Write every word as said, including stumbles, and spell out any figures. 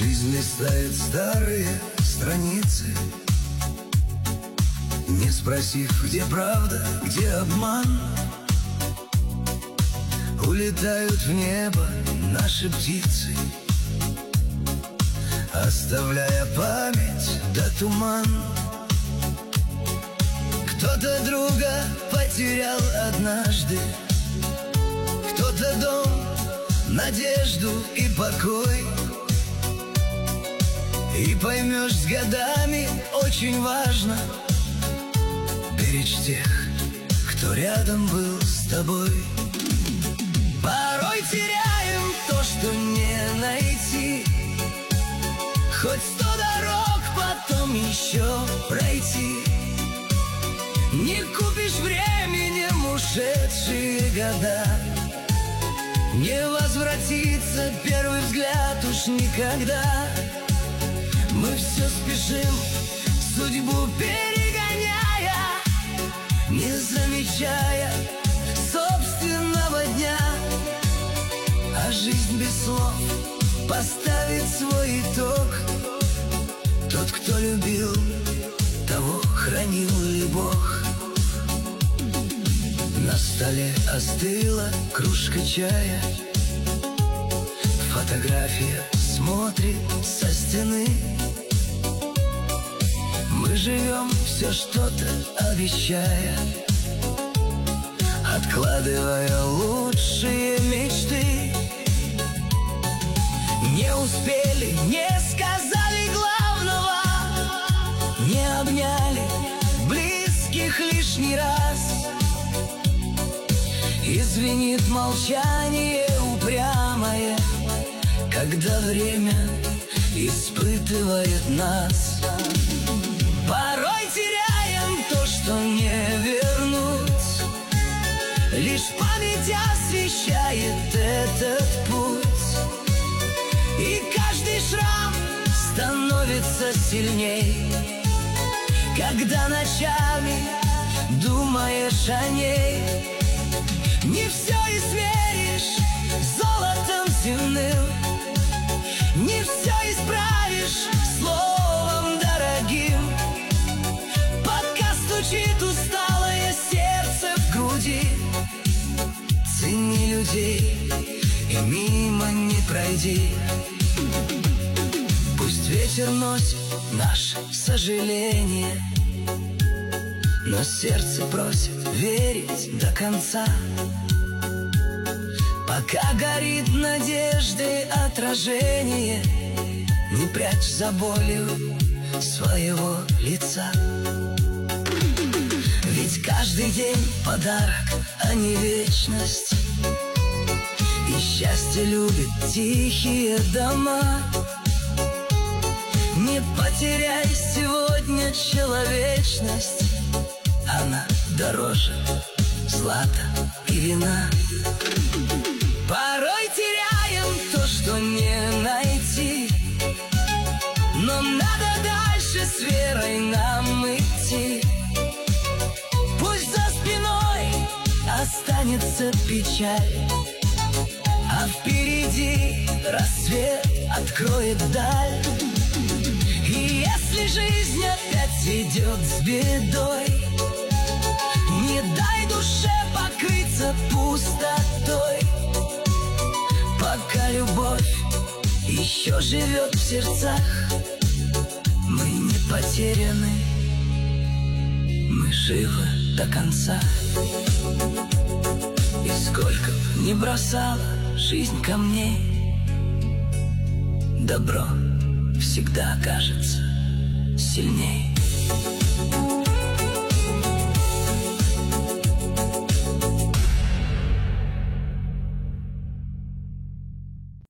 Жизнь листает старые страницы, не спросив, где правда, где обман. Улетают в небо наши птицы, оставляя память да туман. Кто-то друга потерял однажды, кто-то дом, надежду и покой. И поймешь, с годами очень важно беречь тех, кто рядом был с тобой. Порой теряем то, что не найти, хоть сто дорог потом еще пройти. Не купишь временем ушедшие года, не возвратится первый взгляд уж никогда. Мы все спешим, судьбу перегоняя, не замечая собственного дня. А жизнь без слов поставит свой итог. Тот, кто любил, того хранил ли Бог. На столе остыла кружка чая, фотография смотрит со стены. Мы живем, все что-то обещая, откладывая лучшие мечты. Не успели, не сказали главного, не обняли близких лишний раз. И звенит молчание упрямое, когда время испытывает нас. Порой теряем то, что не вернуть, лишь память освещает этот путь. И каждый шрам становится сильней, когда ночами думаешь о ней. Не все измеришь золотом земным, не все исправишь словом дорогим. Пока стучит усталое сердце в груди, цени людей и мимо не пройди. Пусть ветер носит наше сожаление, но сердце просит верить до конца. Пока горит надежды отражение, не прячь за болью своего лица. Ведь каждый день подарок, а не вечность. И счастье любит тихие дома. Не потеряй сегодня человечность, она дороже злата и вина. Порой теряем то, что не найти, но надо дальше с верой нам идти. Пусть за спиной останется печаль, а впереди рассвет откроет даль. И если жизнь опять идет с бедой, не дай душе покрыться пустотой. Пока любовь еще живет в сердцах, мы не потеряны, мы живы до конца. И сколько б ни бросала жизнь камней, добро всегда окажется сильней.